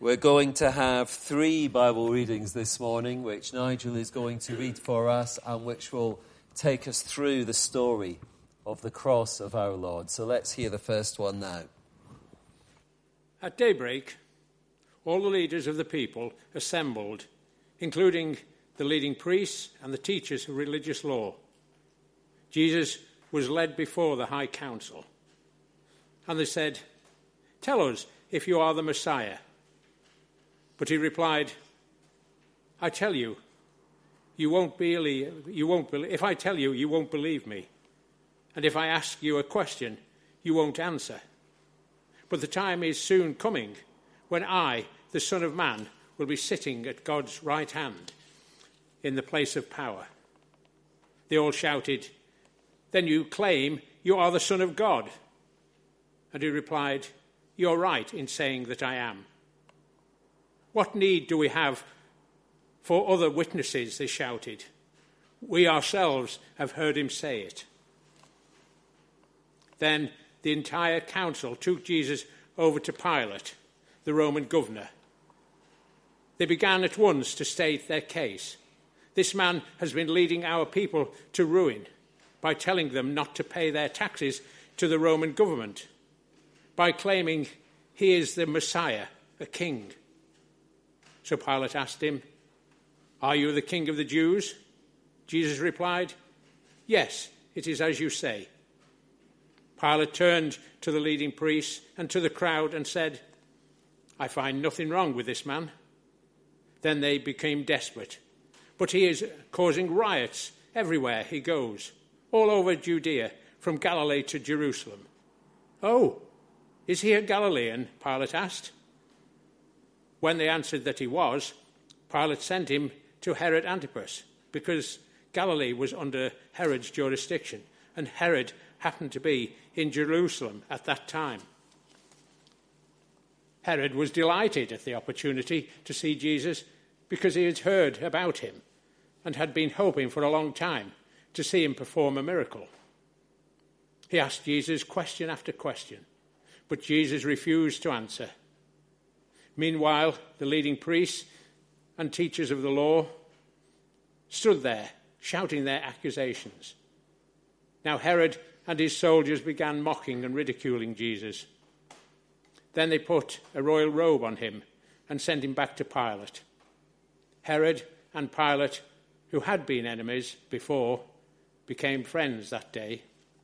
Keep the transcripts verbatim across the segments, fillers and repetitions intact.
We're going to have three Bible readings this morning, which Nigel is going to read for us and which will take us through the story of the cross of our Lord. So let's hear the first one now. At daybreak, all the leaders of the people assembled, including the leading priests and the teachers of religious law. Jesus was led before the high council, and they said, "Tell us if you are the Messiah." But he replied, "I tell you, you won't believe, you won't believe, if I tell you, you won't believe me. And if I ask you a question, you won't answer. But the time is soon coming when I, the Son of Man, will be sitting at God's right hand in the place of power." They all shouted, "Then you claim you are the Son of God?" And he replied, "You're right in saying that I am." "What need do we have for other witnesses?" they shouted. "We ourselves have heard him say it." Then the entire council took Jesus over to Pilate, the Roman governor. They began at once to state their case. "This man has been leading our people to ruin by telling them not to pay their taxes to the Roman government, by claiming he is the Messiah, a king." So Pilate asked him, "Are you the king of the Jews?" Jesus replied, "Yes, it is as you say." Pilate turned to the leading priests and to the crowd and said, "I find nothing wrong with this man." Then they became desperate. "But he is causing riots everywhere he goes, all over Judea, from Galilee to Jerusalem." "Oh, is he a Galilean?" Pilate asked. When they answered that he was, Pilate sent him to Herod Antipas, because Galilee was under Herod's jurisdiction, and Herod happened to be in Jerusalem at that time. Herod was delighted at the opportunity to see Jesus because he had heard about him and had been hoping for a long time to see him perform a miracle. He asked Jesus question after question, but Jesus refused to answer. Meanwhile, the leading priests and teachers of the law stood there, shouting their accusations. Now Herod and his soldiers began mocking and ridiculing Jesus. Then they put a royal robe on him and sent him back to Pilate. Herod and Pilate, who had been enemies before, became friends that day.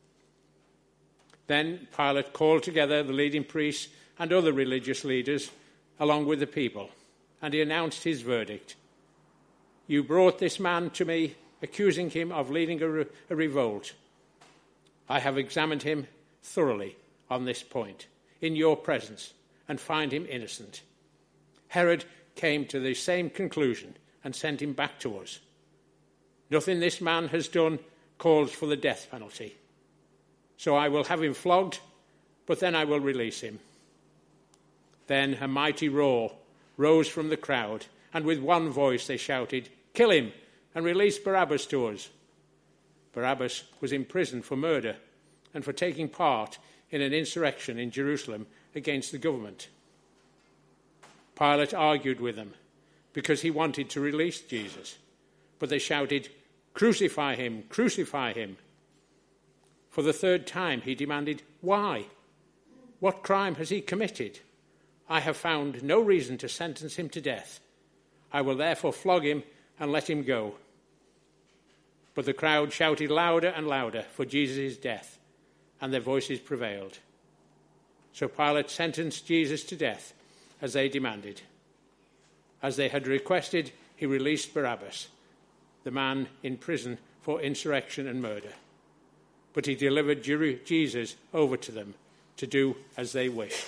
Then Pilate called together the leading priests and other religious leaders along with the people, and he announced his verdict. "You brought this man to me, accusing him of leading a, re- a revolt. I have examined him thoroughly on this point, in your presence, and find him innocent. Herod came to the same conclusion and sent him back to us. Nothing this man has done calls for the death penalty. So I will have him flogged, but then I will release him." Then a mighty roar rose from the crowd, and with one voice they shouted, "Kill him and release Barabbas to us." Barabbas was in prison for murder and for taking part in an insurrection in Jerusalem against the government. Pilate argued with them because he wanted to release Jesus, but they shouted, "Crucify him, crucify him." For the third time he demanded, "Why? What crime has he committed? I have found no reason to sentence him to death. I will therefore flog him and let him go." But the crowd shouted louder and louder for Jesus' death, and their voices prevailed. So Pilate sentenced Jesus to death, as they demanded. As they had requested, he released Barabbas, the man in prison for insurrection and murder. But he delivered Jesus over to them to do as they wished.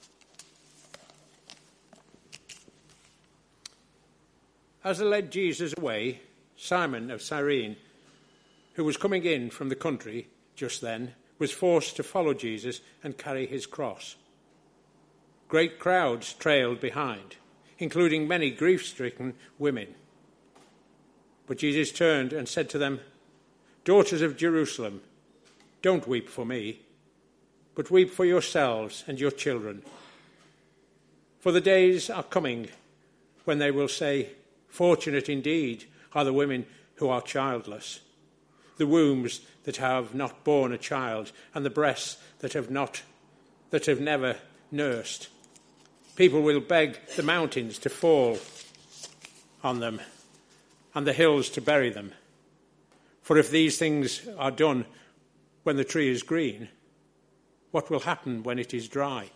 As they led Jesus away, Simon of Cyrene, who was coming in from the country just then, was forced to follow Jesus and carry his cross. Great crowds trailed behind, including many grief-stricken women. But Jesus turned and said to them, "Daughters of Jerusalem, don't weep for me, but weep for yourselves and your children. For the days are coming when they will say, 'Fortunate indeed are the women who are childless, the wombs that have not borne a child, and the breasts that have not, that have never nursed.' People will beg the mountains to fall on them, and the hills to bury them. For if these things are done when the tree is green, what will happen when it is dry?"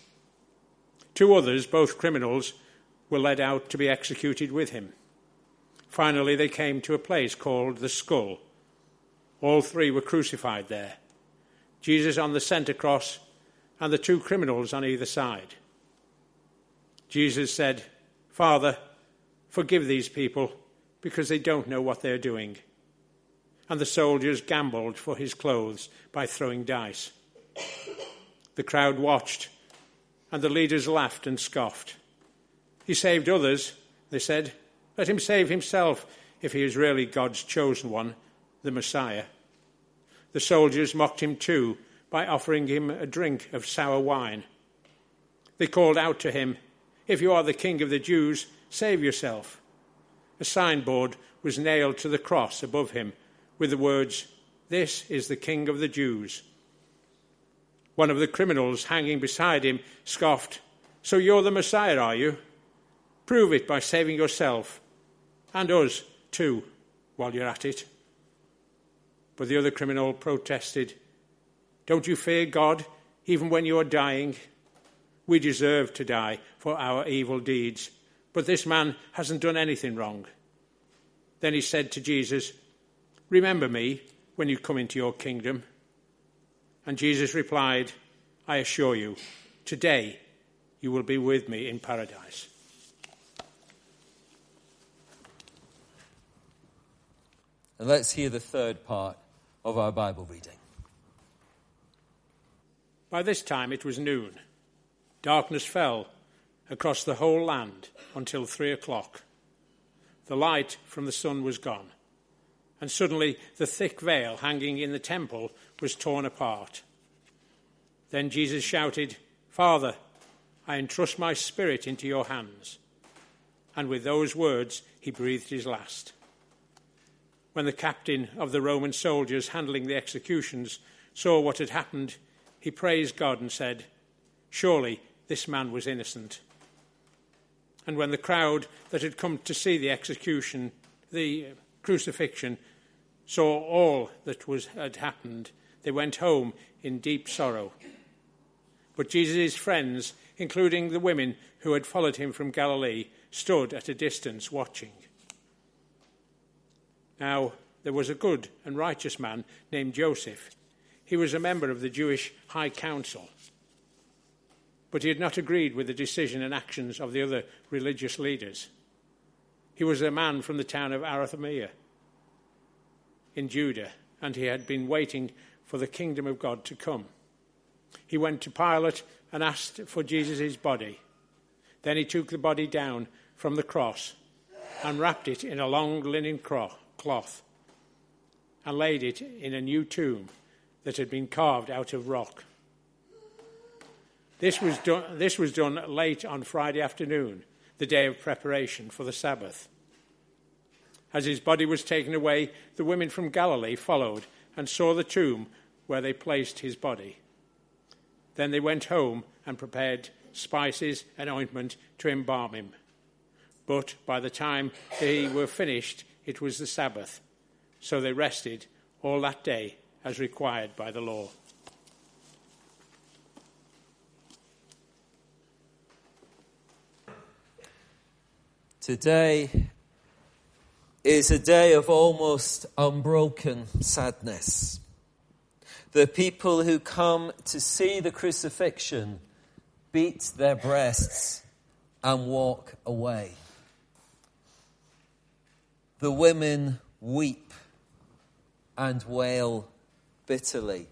Two others, both criminals, were led out to be executed with him. Finally, they came to a place called the Skull. All three were crucified there, Jesus on the centre cross and the two criminals on either side. Jesus said, "Father, forgive these people, because they don't know what they're doing." And the soldiers gambled for his clothes by throwing dice. The crowd watched, and the leaders laughed and scoffed. "He saved others," they said. "Let him save himself if he is really God's chosen one, the Messiah." The soldiers mocked him too by offering him a drink of sour wine. They called out to him, "If you are the King of the Jews, save yourself." A signboard was nailed to the cross above him with the words, "This is the King of the Jews." One of the criminals hanging beside him scoffed, "So you're the Messiah, are you? Prove it by saving yourself and us too while you're at it." But the other criminal protested, "Don't you fear God even when you are dying? We deserve to die for our evil deeds, but this man hasn't done anything wrong." Then he said to Jesus, "Remember me when you come into your kingdom." And Jesus replied, "I assure you, today you will be with me in paradise." And let's hear the third part of our Bible reading. By this time it was noon. Darkness fell across the whole land until three o'clock. The light from the sun was gone, and suddenly the thick veil hanging in the temple was torn apart. Then Jesus shouted, "Father, I entrust my spirit into your hands." And with those words he breathed his last. When the captain of the Roman soldiers handling the executions saw what had happened, he praised God and said, "Surely this man was innocent." And when the crowd that had come to see the execution, the crucifixion, saw all that was had happened, they went home in deep sorrow. But Jesus' friends, including the women who had followed him from Galilee, stood at a distance watching. Now there was a good and righteous man named Joseph. He was a member of the Jewish High Council, but he had not agreed with the decision and actions of the other religious leaders. He was a man from the town of Arimathea in Judah, and he had been waiting for the kingdom of God to come. He went to Pilate and asked for Jesus' body. Then he took the body down from the cross and wrapped it in a long linen cloth and laid it in a new tomb that had been carved out of rock. This was done, this was done late on Friday afternoon, the day of preparation for the Sabbath. As his body was taken away, the women from Galilee followed and saw the tomb where they placed his body. Then they went home and prepared spices and ointment to embalm him. But by the time they were finished, it was the Sabbath, so they rested all that day as required by the law. Today is a day of almost unbroken sadness. The people who come to see the crucifixion beat their breasts and walk away. The women weep and wail bitterly.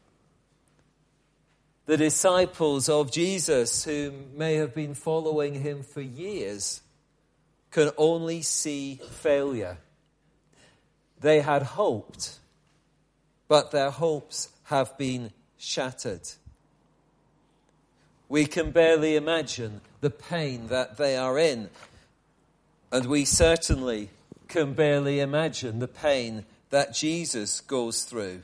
The disciples of Jesus, who may have been following him for years, can only see failure. They had hoped, but their hopes have been shattered. We can barely imagine the pain that they are in. And we certainly can barely imagine the pain that Jesus goes through.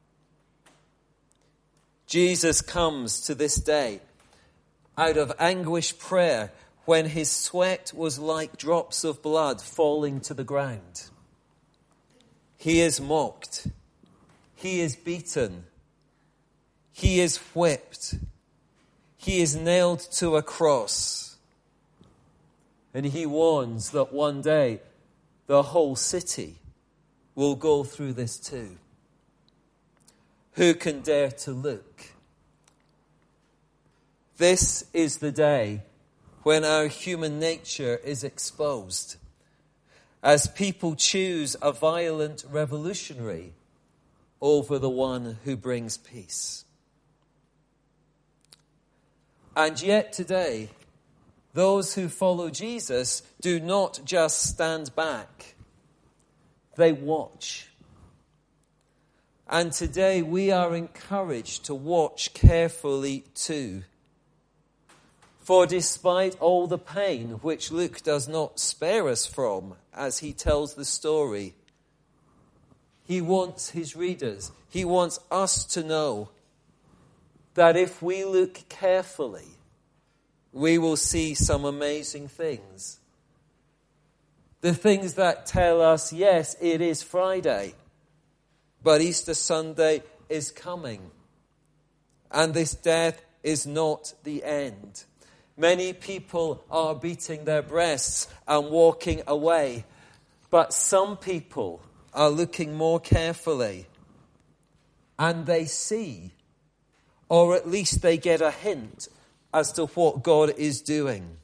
Jesus comes to this day out of anguished prayer when his sweat was like drops of blood falling to the ground. He is mocked. He is beaten. He is whipped. He is nailed to a cross. And he warns that one day the whole city will go through this too. Who can dare to look? This is the day when our human nature is exposed, as people choose a violent revolutionary over the one who brings peace. And yet today, those who follow Jesus do not just stand back, they watch. And today we are encouraged to watch carefully too. For despite all the pain which Luke does not spare us from as he tells the story, he wants his readers, he wants us to know that if we look carefully, we will see some amazing things. The things that tell us, yes, it is Friday, but Easter Sunday is coming. And this death is not the end. Many people are beating their breasts and walking away, but some people are looking more carefully and they see, or at least they get a hint as to what God is doing.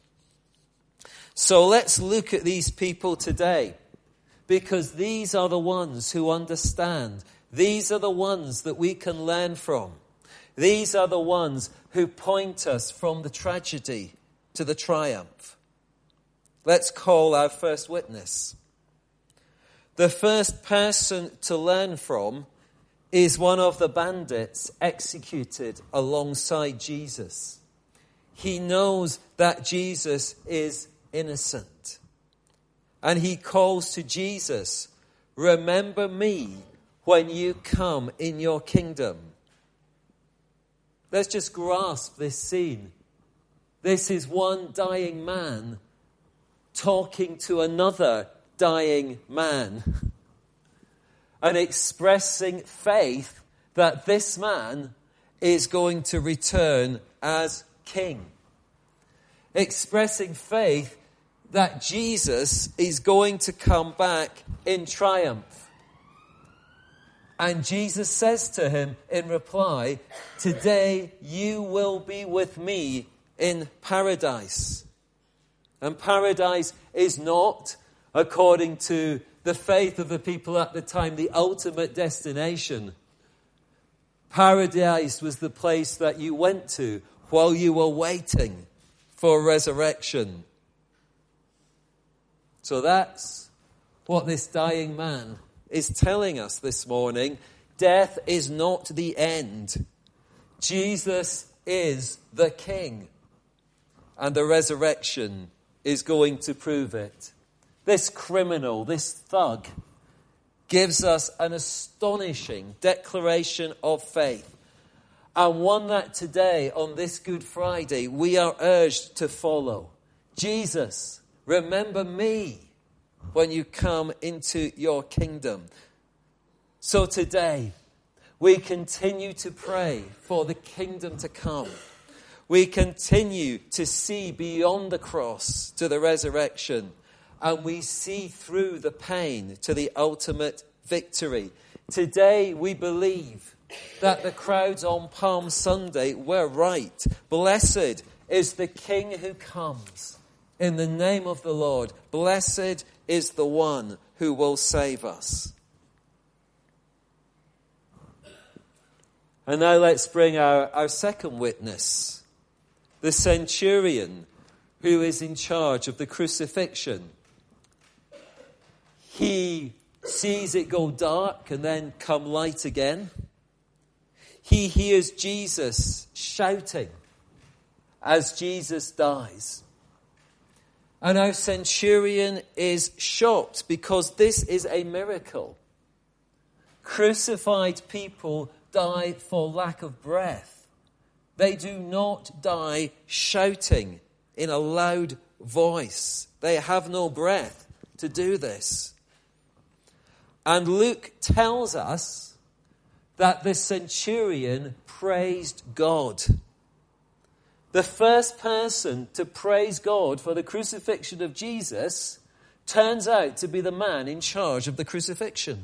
So let's look at these people today, because these are the ones who understand. These are the ones that we can learn from. These are the ones who point us from the tragedy to the triumph. Let's call our first witness. The first person to learn from is one of the bandits executed alongside Jesus. He knows that Jesus is innocent. And he calls to Jesus, "Remember me when you come in your kingdom." Let's just grasp this scene. This is one dying man talking to another dying man and expressing faith that this man is going to return as king. Expressing faith that Jesus is going to come back in triumph. And Jesus says to him in reply, "Today you will be with me in paradise." And paradise is not, according to the faith of the people at the time, the ultimate destination. Paradise was the place that you went to while you were waiting for resurrection. So that's what this dying man is telling us this morning. Death is not the end. Jesus is the King. And the resurrection is going to prove it. This criminal, this thug, gives us an astonishing declaration of faith. And one that today, on this Good Friday, we are urged to follow. Jesus, remember me when you come into your kingdom. So today, we continue to pray for the kingdom to come. We continue to see beyond the cross to the resurrection. And we see through the pain to the ultimate victory. Today, we believe that the crowds on Palm Sunday were right. Blessed is the King who comes in the name of the Lord. Blessed is the one who will save us. And now let's bring our, our second witness, the centurion who is in charge of the crucifixion. He sees it go dark and then come light again. He hears Jesus shouting as Jesus dies. And our centurion is shocked because this is a miracle. Crucified people die for lack of breath. They do not die shouting in a loud voice. They have no breath to do this. And Luke tells us that the centurion praised God. The first person to praise God for the crucifixion of Jesus turns out to be the man in charge of the crucifixion.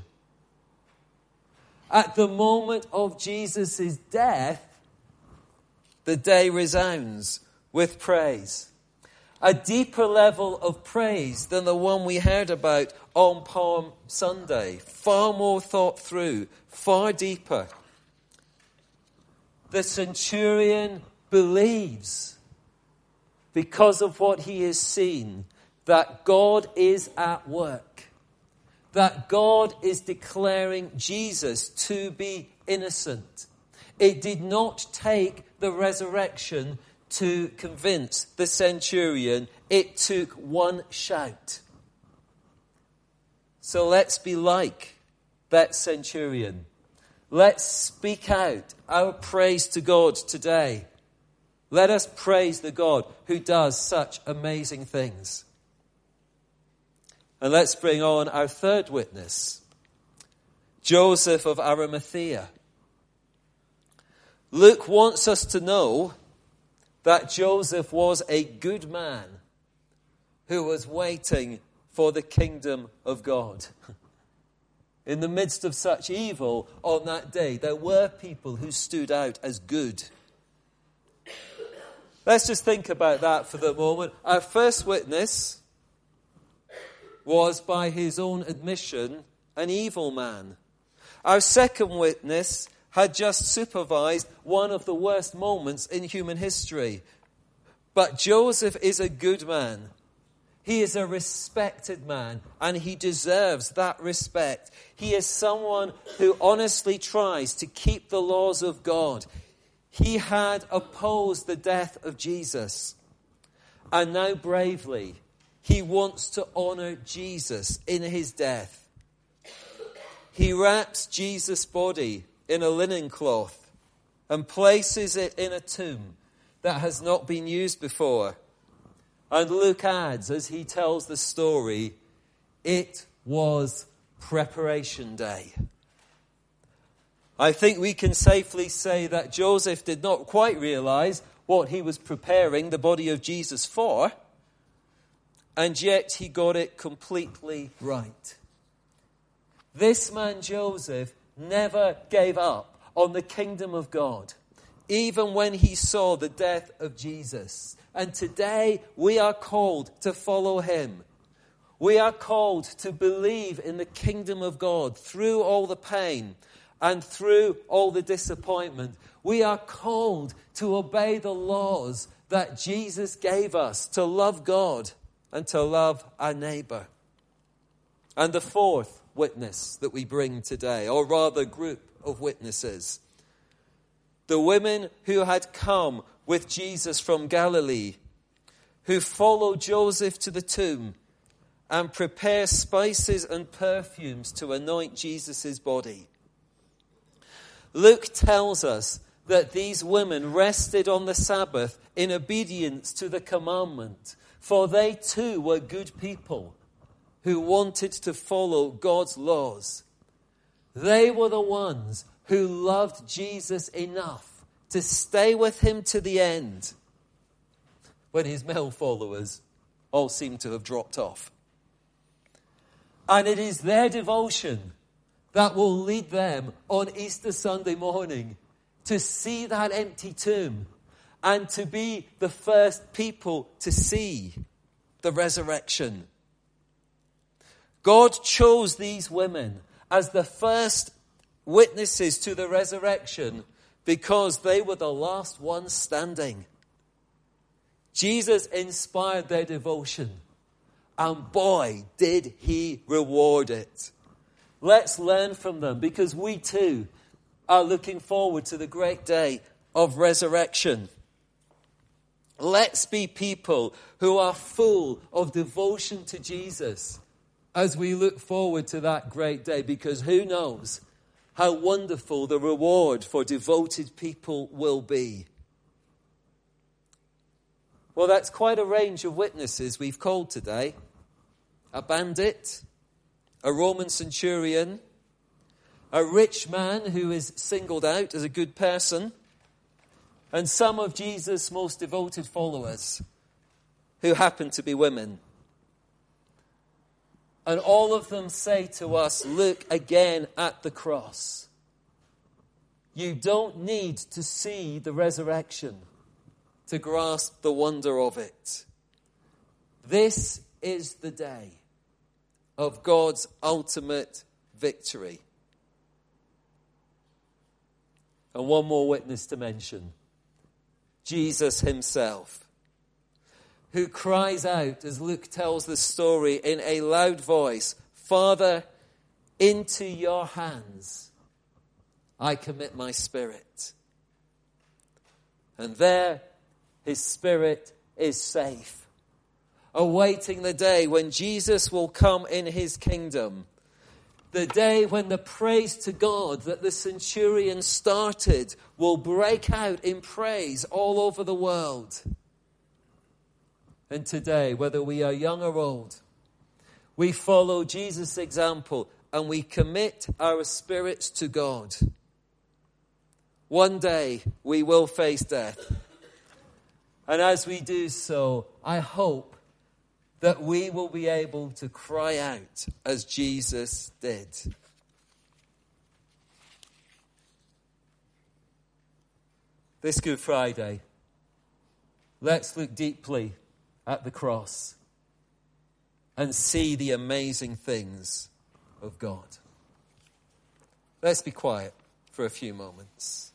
At the moment of Jesus' death, the day resounds with praise. A deeper level of praise than the one we heard about on Palm Sunday. Far more thought through, far deeper. The centurion believes, because of what he has seen, that God is at work. That God is declaring Jesus to be innocent. It did not take the resurrection to convince the centurion. It took one shout. So let's be like that centurion. Let's speak out our praise to God today. Let us praise the God who does such amazing things. And let's bring on our third witness, Joseph of Arimathea. Luke wants us to know that Joseph was a good man who was waiting for the kingdom of God. In the midst of such evil on that day, there were people who stood out as good. Let's just think about that for the moment. Our first witness was, by his own admission, an evil man. Our second witness had just supervised one of the worst moments in human history. But Joseph is a good man. He is a respected man, and he deserves that respect. He is someone who honestly tries to keep the laws of God. He had opposed the death of Jesus, and now bravely, he wants to honor Jesus in his death. He wraps Jesus' body in a linen cloth and places it in a tomb that has not been used before. And Luke adds, as he tells the story, it was preparation day. I think we can safely say that Joseph did not quite realize what he was preparing the body of Jesus for, and yet he got it completely right. This man Joseph never gave up on the kingdom of God, even when he saw the death of Jesus. And today we are called to follow him. We are called to believe in the kingdom of God through all the pain and through all the disappointment. We are called to obey the laws that Jesus gave us, to love God and to love our neighbor. And the fourth witness that we bring today, or rather group of witnesses, the women who had come with Jesus from Galilee, who followed Joseph to the tomb and prepare spices and perfumes to anoint Jesus' body. Luke tells us that these women rested on the Sabbath in obedience to the commandment, for they too were good people who wanted to follow God's laws. They were the ones who loved Jesus enough to stay with him to the end, when his male followers all seem to have dropped off. And it is their devotion that will lead them on Easter Sunday morning to see that empty tomb and to be the first people to see the resurrection. God chose these women as the first witnesses to the resurrection because they were the last ones standing. Jesus inspired their devotion, and boy, did he reward it. Let's learn from them, because we too are looking forward to the great day of resurrection. Let's be people who are full of devotion to Jesus as we look forward to that great day, because who knows how wonderful the reward for devoted people will be. Well, that's quite a range of witnesses we've called today. A bandit, a Roman centurion, a rich man who is singled out as a good person, and some of Jesus' most devoted followers who happen to be women. And all of them say to us, look again at the cross. You don't need to see the resurrection to grasp the wonder of it. This is the day of God's ultimate victory. And one more witness to mention. Jesus himself, who cries out, as Luke tells the story in a loud voice, Father, into your hands I commit my spirit. And there his spirit is safe, awaiting the day when Jesus will come in his kingdom. The day when the praise to God that the centurion started will break out in praise all over the world. And today, whether we are young or old, we follow Jesus' example and we commit our spirits to God. One day we will face death. And as we do so, I hope that we will be able to cry out as Jesus did. This Good Friday, let's look deeply at the cross and see the amazing things of God. Let's be quiet for a few moments.